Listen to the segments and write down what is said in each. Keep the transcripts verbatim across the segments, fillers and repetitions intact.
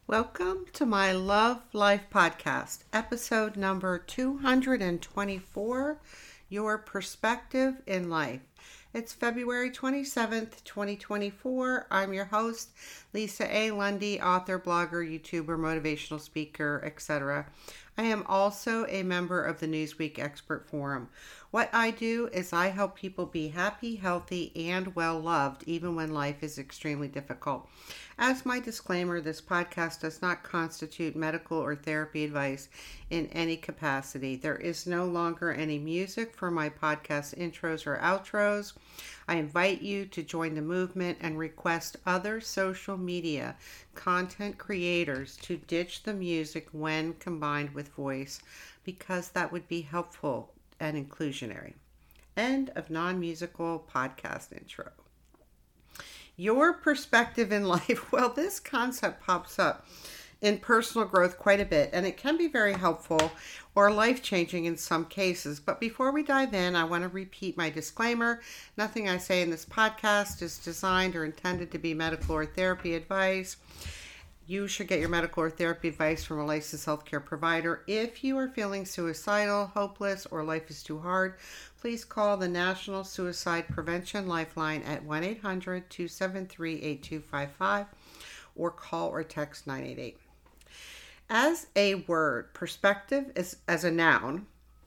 Welcome to my Love Life podcast, episode number two hundred twenty-four, Your Perspective in Life. It's February twenty-seventh, twenty twenty-four. I'm your host, Lisa A. Lundy, author, blogger, YouTuber, motivational speaker, et cetera. I am also a member of the Newsweek Expert Forum. What I do is I help people be happy, healthy, and well-loved, even when life is extremely difficult. As my disclaimer, this podcast does not constitute medical or therapy advice in any capacity. There is no longer any music for my podcast intros or outros. I invite you to join the movement and request other social media content creators to ditch the music when combined with voice, because that would be helpful and inclusionary. End of non-musical podcast intro. Your perspective in life. Well, this concept pops up in personal growth quite a bit, and it can be very helpful or life-changing in some cases. But before we dive in, I want to repeat my disclaimer. Nothing I say in this podcast is designed or intended to be medical or therapy advice. You should get your medical or therapy advice from a licensed healthcare provider. If you are feeling suicidal, hopeless, or life is too hard, please call the National Suicide Prevention Lifeline at one eight hundred, two seven three, eight two five five or call or text nine eight eight. As a word, perspective is, as a noun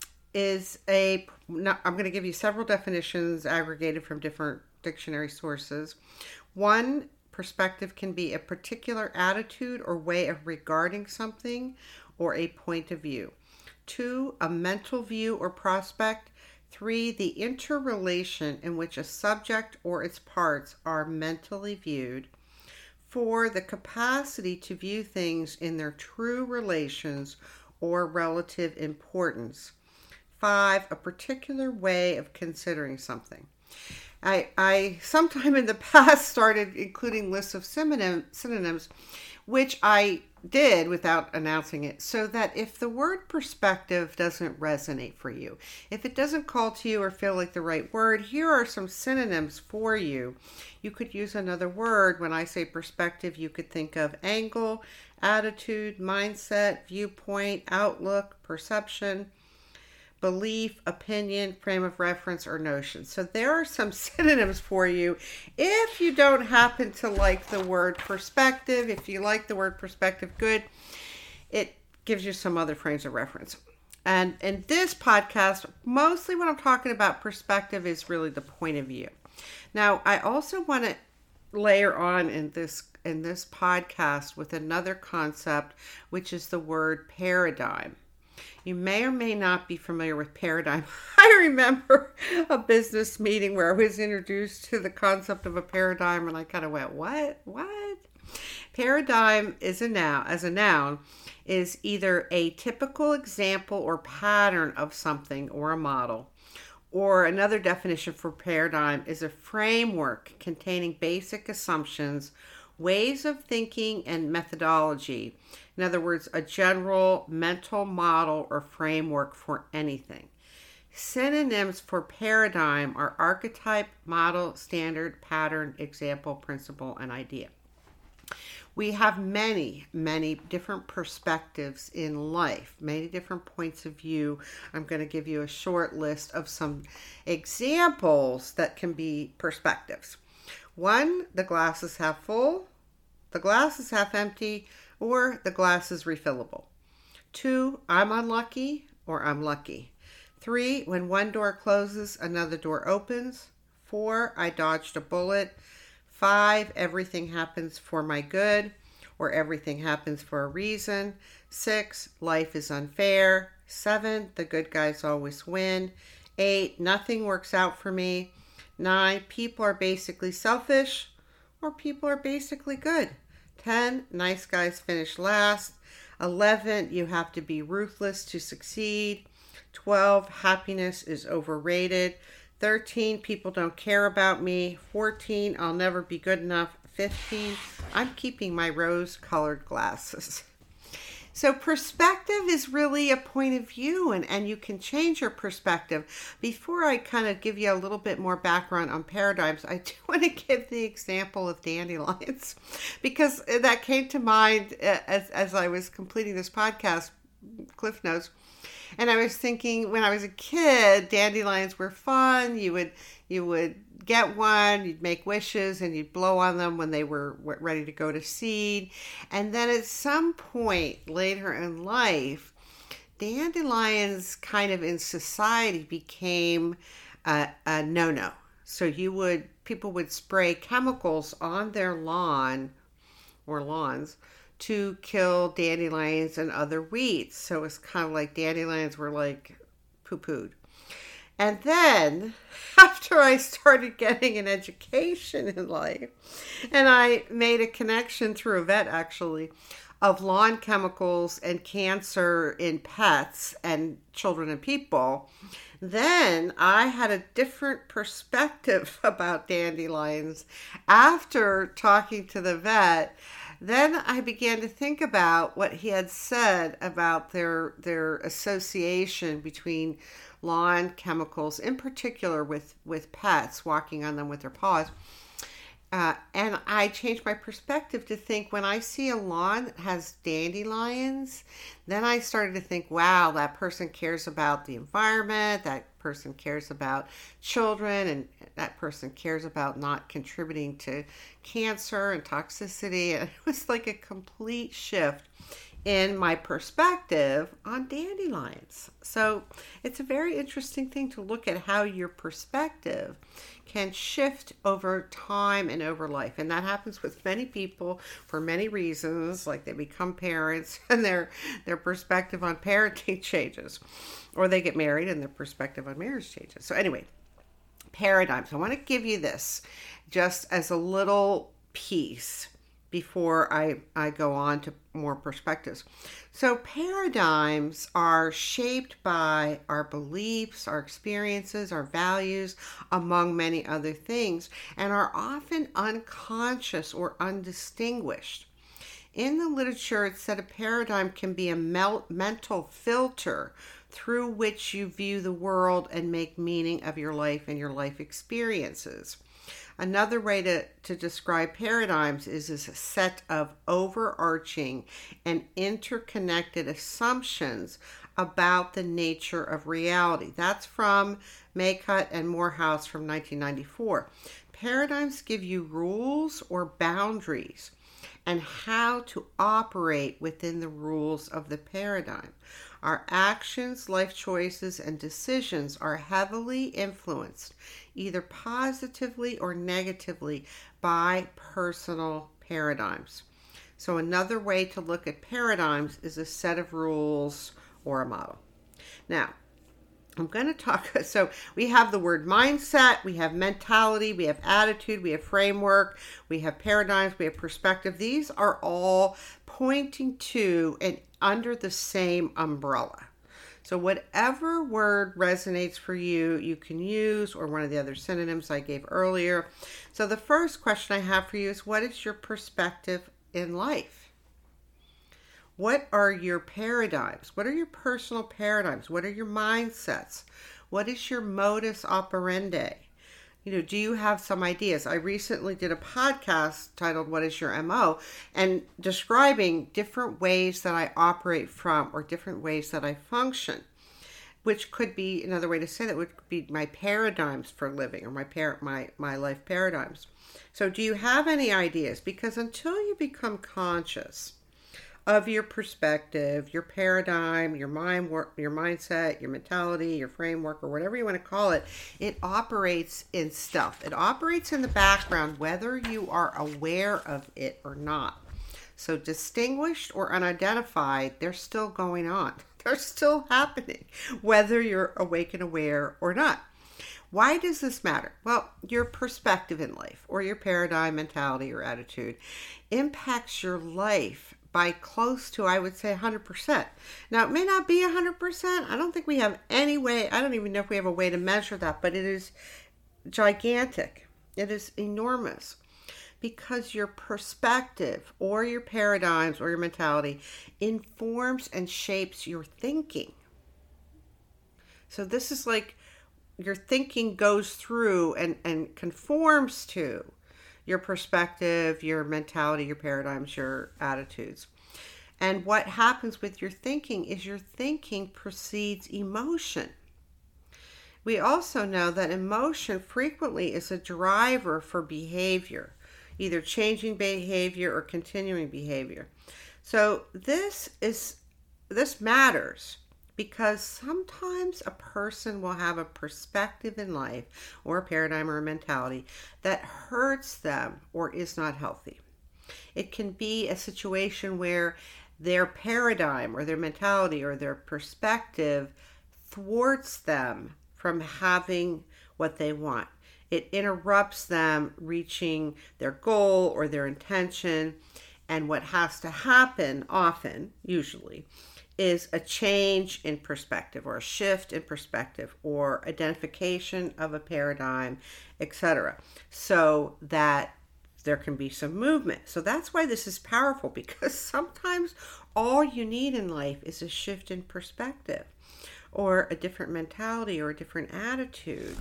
is a, I'm going to give you several definitions aggregated from different dictionary sources. One, perspective can be a particular attitude or way of regarding something or a point of view. Two, a mental view or prospect. Three, the interrelation in which a subject or its parts are mentally viewed. Four, the capacity to view things in their true relations or relative importance. Five, a particular way of considering something. I, I sometime in the past started including lists of synonym, synonyms, which I did without announcing it, so that if the word perspective doesn't resonate for you, if it doesn't call to you or feel like the right word, here are some synonyms for you. You could use another word. When I say perspective, you could think of angle, attitude, mindset, viewpoint, outlook, perception, belief, opinion, frame of reference, or notion. So there are some synonyms for you. If you don't happen to like the word perspective, if you like the word perspective, good. It gives you some other frames of reference. And in this podcast, mostly what I'm talking about perspective is really the point of view. Now, I also want to layer on in this in this podcast with another concept, which is the word paradigm. You may or may not be familiar with paradigm. I remember a business meeting where I was introduced to the concept of a paradigm, and I kind of went, what? What? Paradigm is a noun, as a noun, is either a typical example or pattern of something or a model. Or another definition for paradigm is a framework containing basic assumptions, ways of thinking, and methodology. In other words, a general mental model or framework for anything. Synonyms for paradigm are archetype, model, standard, pattern, example, principle, and idea. We have many, many different perspectives in life, many different points of view. I'm going to give you a short list of some examples that can be perspectives. One, the glass is half full, the glass is half empty, or the glass is refillable. Two, I'm unlucky or I'm lucky. Three, when one door closes, another door opens. Four, I dodged a bullet. Five, everything happens for my good or everything happens for a reason. Six, life is unfair. Seven, the good guys always win. Eight, nothing works out for me. Nine, people are basically selfish or people are basically good. ten, nice guys finish last. eleven, you have to be ruthless to succeed. twelve, happiness is overrated. thirteen, people don't care about me. fourteen, I'll never be good enough. fifteen, I'm keeping my rose-colored glasses. So perspective is really a point of view, and, and you can change your perspective. Before I kind of give you a little bit more background on paradigms, I do want to give the example of dandelions because that came to mind as, as I was completing this podcast, Cliff Notes. And I was thinking when I was a kid, dandelions were fun. You would you would get one, you'd make wishes, and you'd blow on them when they were ready to go to seed. And then at some point later in life, dandelions kind of in society became a, a no-no. So you would people would spray chemicals on their lawn or lawns to kill dandelions and other weeds. So it's kind of like dandelions were like poo-pooed. And then after I started getting an education in life, and I made a connection through a vet actually, of lawn chemicals and cancer in pets and children and people, then I had a different perspective about dandelions after talking to the vet. Then I began to think about what he had said about their their association between lawn chemicals, in particular with, with pets, walking on them with their paws. Uh, and I changed my perspective to think when I see a lawn that has dandelions, then I started to think, wow, that person cares about the environment, that person cares about children, and that person cares about not contributing to cancer and toxicity. And it was like a complete shift in my perspective on dandelions. So it's a very interesting thing to look at how your perspective can shift over time and over life. And that happens with many people for many reasons, like they become parents and their their perspective on parenting changes, or they get married and their perspective on marriage changes. So anyway, paradigms. I want to give you this just as a little piece before I, I go on to more perspectives. So paradigms are shaped by our beliefs, our experiences, our values, among many other things, and are often unconscious or undistinguished. In the literature, it said a paradigm can be a mel- mental filter through which you view the world and make meaning of your life and your life experiences. Another way to, to describe paradigms is as a set of overarching and interconnected assumptions about the nature of reality. That's from Maycutt and Morehouse from nineteen ninety-four. Paradigms give you rules or boundaries and how to operate within the rules of the paradigm. Our actions, life choices, and decisions are heavily influenced, either positively or negatively, by personal paradigms. So another way to look at paradigms is a set of rules or a model. Now, I'm going to talk, so we have the word mindset, we have mentality, we have attitude, we have framework, we have paradigms, we have perspective. These are all pointing to and under the same umbrella. So whatever word resonates for you, you can use, or one of the other synonyms I gave earlier. So the first question I have for you is, what is your perspective in life? What are your paradigms? What are your personal paradigms? What are your mindsets? What is your modus operandi? You know, do you have some ideas? I recently did a podcast titled What is Your M O? And describing different ways that I operate from, or different ways that I function, which could be another way to say that would be my paradigms for living, or my par- my my life paradigms. So do you have any ideas? Because until you become conscious of your perspective, your paradigm, your mind work, your mindset, your mentality, your framework, or whatever you want to call it, it operates in stuff. It operates in the background, whether you are aware of it or not. So distinguished or unidentified, they're still going on. They're still happening, whether you're awake and aware or not. Why does this matter? Well, your perspective in life, or your paradigm, mentality, or attitude impacts your life by close to, I would say, one hundred percent. Now, it may not be one hundred percent. I don't think we have any way, I don't even know if we have a way to measure that, but it is gigantic. It is enormous. Because your perspective or your paradigms or your mentality informs and shapes your thinking. So this is like your thinking goes through and, and conforms to your perspective, your mentality, your paradigms, your attitudes. And what happens with your thinking is your thinking precedes emotion. We also know that emotion frequently is a driver for behavior, either changing behavior or continuing behavior. So this is this matters because sometimes a person will have a perspective in life or a paradigm or a mentality that hurts them or is not healthy. It can be a situation where their paradigm or their mentality or their perspective thwarts them from having what they want. It interrupts them reaching their goal or their intention. And what has to happen often, usually, is a change in perspective or a shift in perspective or identification of a paradigm, et cetera, so that there can be some movement. So that's why this is powerful, because sometimes all you need in life is a shift in perspective or a different mentality or a different attitude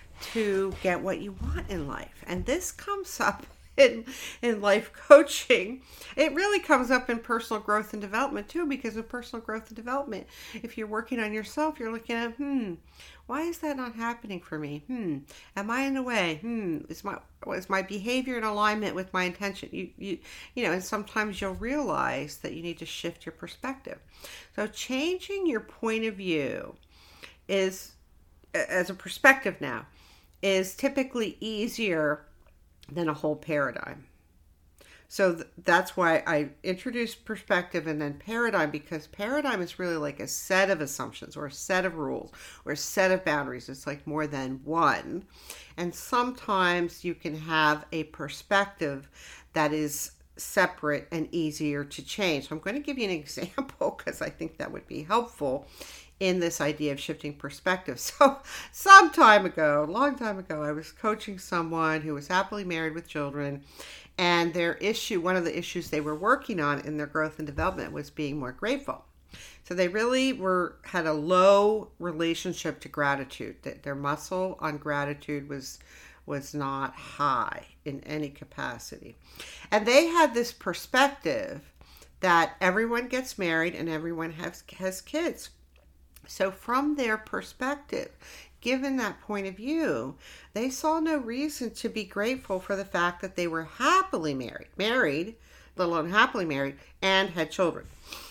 to get what you want in life. And this comes up in in life coaching. It really comes up in personal growth and development too, because in personal growth and development, if you're working on yourself, you're looking at, hmm, why is that not happening for me? Hmm, am I in the way? Hmm, is my is my behavior in alignment with my intention? You you you know, and sometimes you'll realize that you need to shift your perspective. So changing your point of view is, as a perspective now, is typically easier than a whole paradigm. So th- that's why I introduced perspective and then paradigm, because paradigm is really like a set of assumptions or a set of rules or a set of boundaries. It's like more than one. And sometimes you can have a perspective that is separate and easier to change. So I'm going to give you an example because I think that would be helpful in this idea of shifting perspective. So some time ago, a long time ago, I was coaching someone who was happily married with children, and their issue, one of the issues they were working on in their growth and development was being more grateful. So they really were had a low relationship to gratitude. That their muscle on gratitude was was not high in any capacity. And they had this perspective that everyone gets married and everyone has has kids. So from their perspective, given that point of view, they saw no reason to be grateful for the fact that they were happily married, married, let alone happily married, and had children.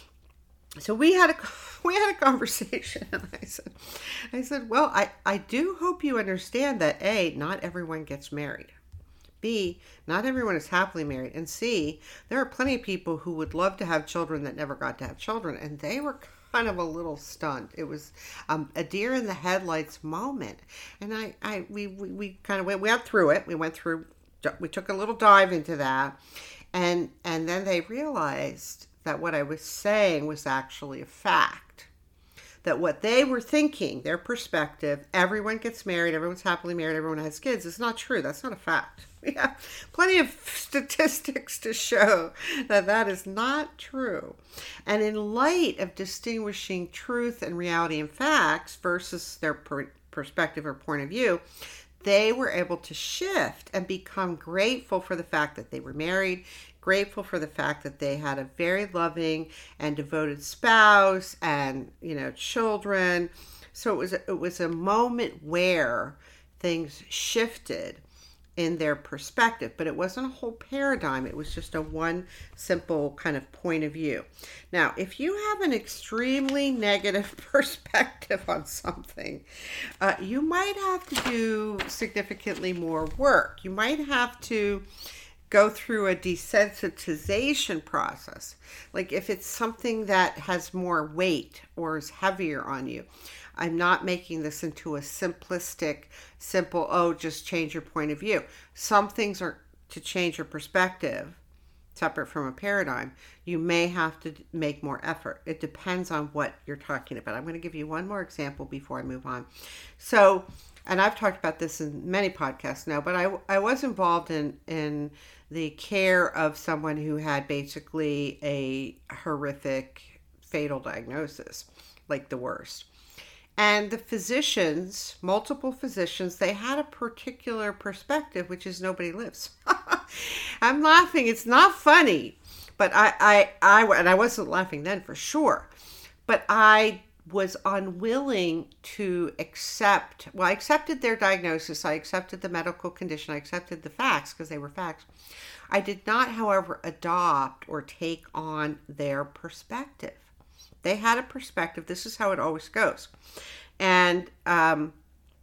So we had a we had a conversation, and I said, I said, well, I, I do hope you understand that A, not everyone gets married. B, not everyone is happily married. And C, there are plenty of people who would love to have children that never got to have children, and they were kind of a little stunned. It was um, a deer in the headlights moment. And I, I we, we, we kind of went, we went through it. We went through, we took a little dive into that. And, and then they realized that what I was saying was actually a fact. That what they were thinking, their perspective, everyone gets married, everyone's happily married, everyone has kids, is not true. That's not a fact. We have plenty of statistics to show that that is not true. And in light of distinguishing truth and reality and facts versus their per- perspective or point of view, they were able to shift and become grateful for the fact that they were married, grateful for the fact that they had a very loving and devoted spouse and, you know, children. So it was a, it was a moment where things shifted in their perspective, but it wasn't a whole paradigm. It was just a one simple kind of point of view. Now, if you have an extremely negative perspective on something, uh, you might have to do significantly more work. You might have to go through a desensitization process. Like if it's something that has more weight or is heavier on you. I'm not making this into a simplistic, simple, oh, just change your point of view. Some things are to change your perspective, separate from a paradigm. You may have to make more effort. It depends on what you're talking about. I'm going to give you one more example before I move on. So, and I've talked about this in many podcasts now, but I, I was involved in, in the care of someone who had basically a horrific fatal diagnosis, like the worst. And the physicians, multiple physicians, they had a particular perspective, which is nobody lives. I'm laughing. It's not funny, but I, I, I, and I wasn't laughing then for sure, but I was unwilling to accept, well, I accepted their diagnosis. I accepted the medical condition. I accepted the facts because they were facts. I did not, however, adopt or take on their perspective. They had a perspective. This is how it always goes. And, um,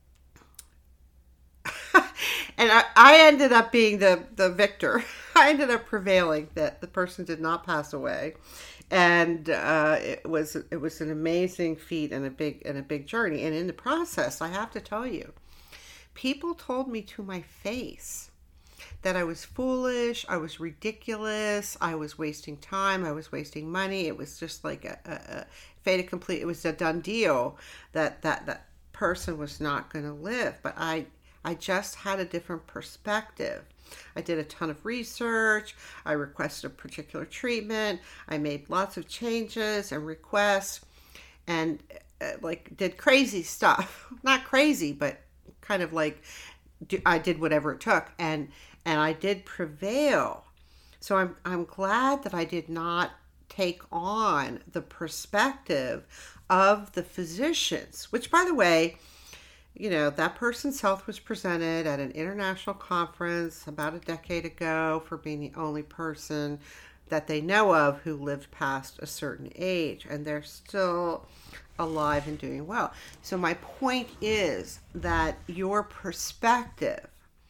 and I, I ended up being the, the victor. I ended up prevailing that the person did not pass away. And uh, it was it was an amazing feat and a big and a big journey. And in the process, I have to tell you, people told me to my face that I was foolish, I was ridiculous, I was wasting time, I was wasting money. It was just like a, a, a fait accompli. It was a done deal that that that person was not going to live. But I I just had a different perspective. I did a ton of research. I requested a particular treatment. I made lots of changes and requests and uh, like did crazy stuff. Not crazy, but kind of like do, I did whatever it took, and and I did prevail. So I'm I'm glad that I did not take on the perspective of the physicians, which, by the way, you know, that person's health was presented at an international conference about a decade ago for being the only person that they know of who lived past a certain age, and they're still alive and doing well. So my point is that your perspective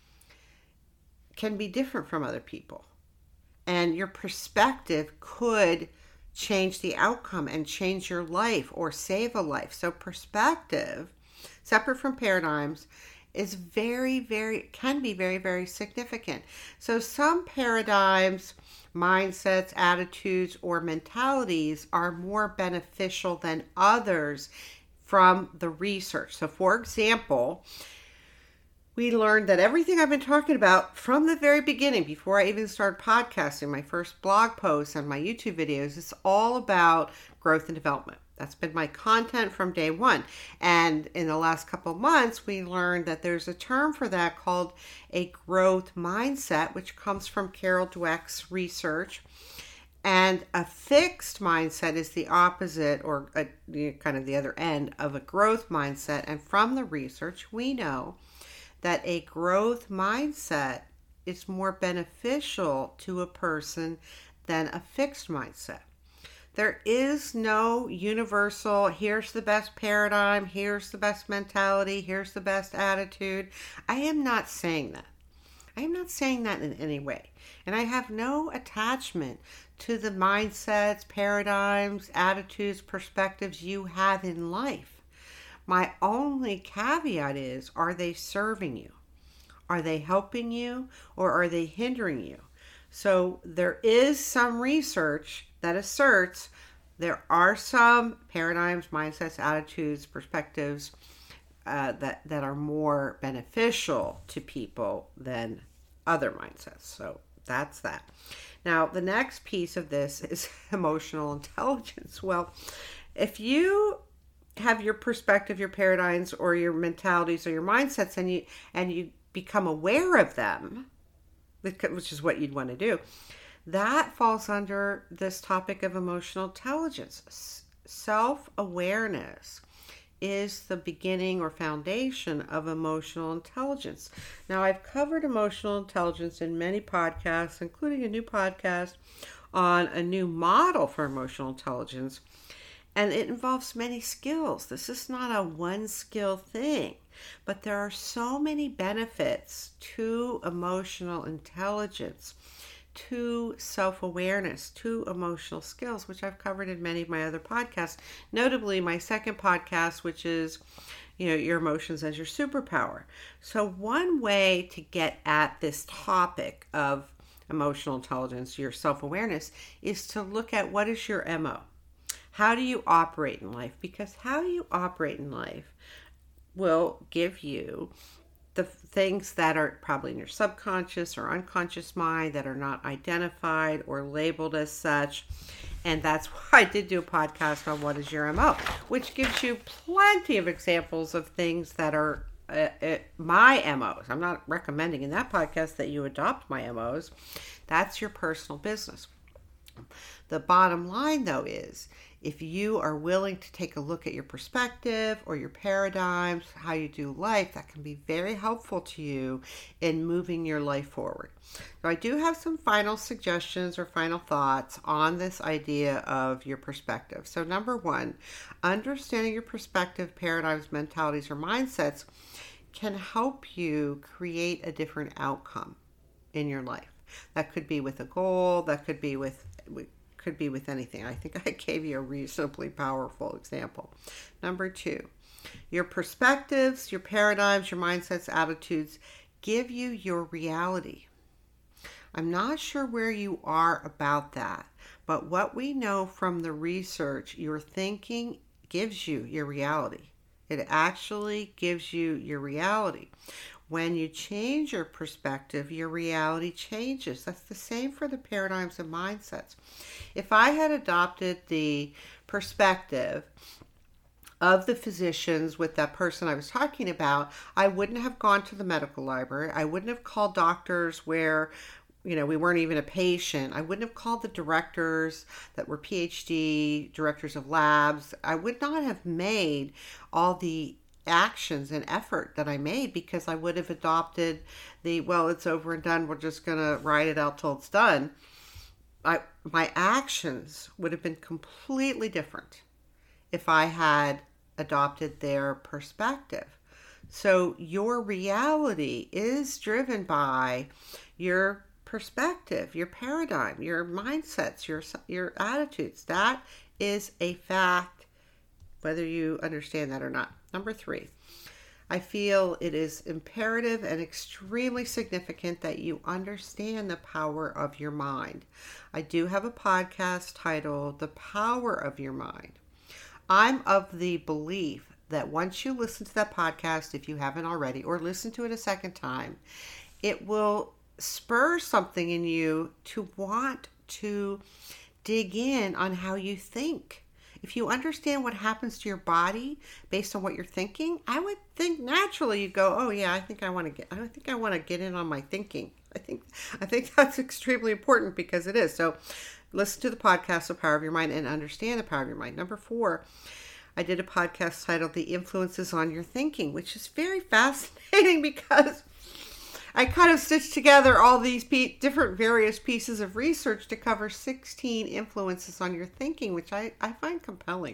can be different from other people, and your perspective could change the outcome and change your life or save a life. So perspective, separate from paradigms, is very, very, can be very, very significant. So some paradigms, mindsets, attitudes, or mentalities are more beneficial than others from the research. So for example, we learned that everything I've been talking about from the very beginning, before I even started podcasting, my first blog posts and my YouTube videos, it's all about growth and development. That's been my content from day one. And in the last couple of months, we learned that there's a term for that called a growth mindset, which comes from Carol Dweck's research. And a fixed mindset is the opposite, or a, you know, kind of the other end of a growth mindset. And from the research, we know that a growth mindset is more beneficial to a person than a fixed mindset. There is no universal, here's the best paradigm, here's the best mentality, here's the best attitude. I am not saying that. I am not saying that in any way. And I have no attachment to the mindsets, paradigms, attitudes, perspectives you have in life. My only caveat is, are they serving you? Are they helping you, or are they hindering you? So there is some research that asserts there are some paradigms, mindsets, attitudes, perspectives uh, that, that are more beneficial to people than other mindsets. So that's that. Now, the next piece of this is emotional intelligence. Well, if you have your perspective, your paradigms, or your mentalities, or your mindsets, and you and you become aware of them, which is what you'd want to do, that falls under this topic of emotional intelligence. Self-awareness is the beginning or foundation of emotional intelligence. Now, I've covered emotional intelligence in many podcasts, including a new podcast on a new model for emotional intelligence. And it involves many skills. This is not a one skill thing, but there are so many benefits to emotional intelligence, to self-awareness, to emotional skills, which I've covered in many of my other podcasts, notably my second podcast, which is, you know, your emotions as your superpower. So one way to get at this topic of emotional intelligence, your self-awareness, is to look at what is your M O. How do you operate in life? Because how you operate in life will give you the things that are probably in your subconscious or unconscious mind that are not identified or labeled as such. And that's why I did do a podcast on what is your M O, which gives you plenty of examples of things that are uh, uh, my M Os. I'm not recommending in that podcast that you adopt my M Os. That's your personal business. The bottom line, though, is if you are willing to take a look at your perspective or your paradigms, how you do life, that can be very helpful to you in moving your life forward. So I do have some final suggestions or final thoughts on this idea of your perspective. So number one, understanding your perspective, paradigms, mentalities, or mindsets can help you create a different outcome in your life. That could be with a goal, that could be with, could be with anything. I think I gave you a reasonably powerful example. Number two, your perspectives, your paradigms, your mindsets, attitudes give you your reality. I'm not sure where you are about that, but what we know from the research, your thinking gives you your reality. It actually gives you your reality. When you change your perspective, your reality changes. That's the same for the paradigms and mindsets. If I had adopted the perspective of the physicians with that person I was talking about, I wouldn't have gone to the medical library. I wouldn't have called doctors where, you know, we weren't even a patient. I wouldn't have called the directors that were P H D, directors of labs. I would not have made all the actions and effort that I made because I would have adopted the, well, it's over and done. We're just going to ride it out till it's done. I, my actions would have been completely different if I had adopted their perspective. So your reality is driven by your perspective, your paradigm, your mindsets, your your attitudes. That is a fact, whether you understand that or not. Number three, I feel it is imperative and extremely significant that you understand the power of your mind. I do have a podcast titled The Power of Your Mind. I'm of the belief that once you listen to that podcast, if you haven't already, or listen to it a second time, it will spur something in you to want to dig in on how you think. If you understand what happens to your body based on what you're thinking, I would think naturally you go, oh yeah, I think I want to get, I think I want to get in on my thinking. I think, I think that's extremely important because it is. So listen to the podcast, The Power of Your Mind, and understand the power of your mind. Number four, I did a podcast titled The Influences on Your Thinking, which is very fascinating because I kind of stitched together all these pe- different various pieces of research to cover sixteen influences on your thinking, which I, I find compelling.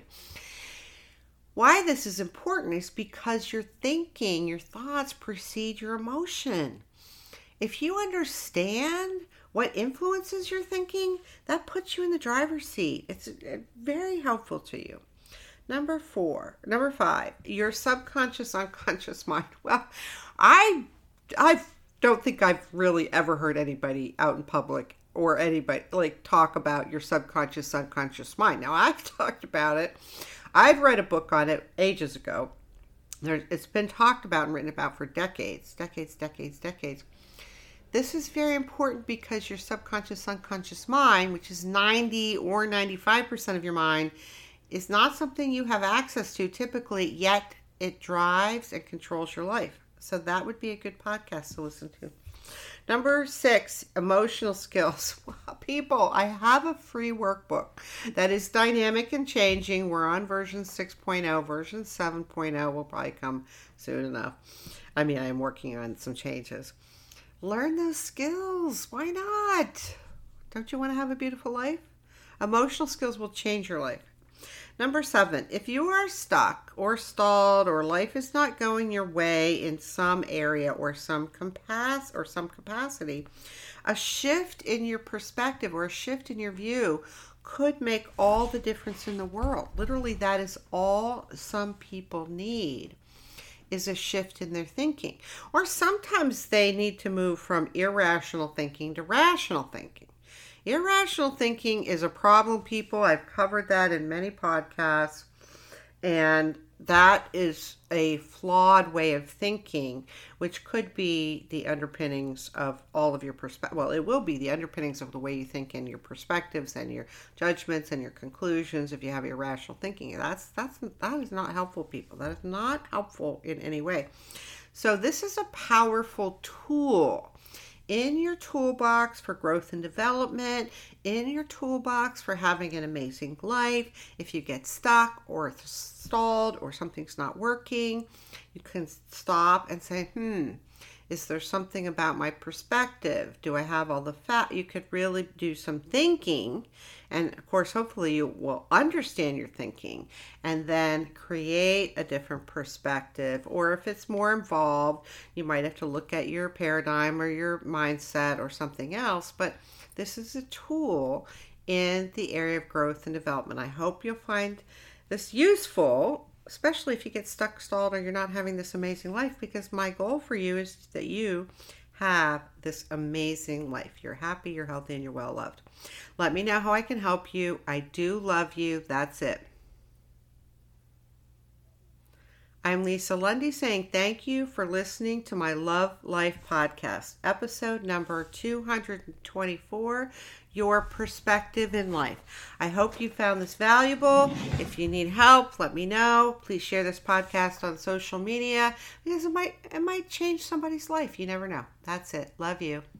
Why this is important is because your thinking, your thoughts precede your emotion. If you understand what influences your thinking, that puts you in the driver's seat. It's very helpful to you. Number four, number five, your subconscious, unconscious mind. Well, I, I've don't think I've really ever heard anybody out in public or anybody like talk about your subconscious, unconscious mind. Now, I've talked about it. I've read a book on it ages ago. There, it's been talked about and written about for decades, decades, decades, decades. This is very important because your subconscious, unconscious mind, which is ninety or ninety-five percent of your mind, is not something you have access to typically, yet it drives and controls your life. So that would be a good podcast to listen to. Number six, emotional skills. Well, people, I have a free workbook that is dynamic and changing. We're on version six point oh. Version seven point oh will probably come soon enough. I mean, I am working on some changes. Learn those skills. Why not? Don't you want to have a beautiful life? Emotional skills will change your life. Number seven, if you are stuck or stalled or life is not going your way in some area or some compass or some capacity, a shift in your perspective or a shift in your view could make all the difference in the world. Literally, that is all some people need, is a shift in their thinking. Or sometimes they need to move from irrational thinking to rational thinking. Irrational thinking is a problem, people. I've covered that in many podcasts. And that is a flawed way of thinking, which could be the underpinnings of all of your perspective. Well, it will be the underpinnings of the way you think and your perspectives and your judgments and your conclusions if you have irrational thinking. That's that's that is not helpful, people. That is not helpful in any way. So this is a powerful tool in your toolbox for growth and development, in your toolbox for having an amazing life. If you get stuck or stalled or something's not working, you can stop and say, hmm, is there something about my perspective? Do I have all the fact? You could really do some thinking. And of course, hopefully you will understand your thinking and then create a different perspective. Or if it's more involved, you might have to look at your paradigm or your mindset or something else. But this is a tool in the area of growth and development. I hope you'll find this useful, especially if you get stuck, stalled, or you're not having this amazing life, because my goal for you is that you have this amazing life. You're happy, you're healthy, and you're well loved. Let me know how I can help you. I do love you. That's it. I'm Lisa Lundy saying thank you for listening to my Love Life podcast, episode number two hundred twenty-four, Your Perspective in Life. I hope you found this valuable. If you need help, let me know. Please share this podcast on social media because it might it might change somebody's life. You never know. That's it. Love you.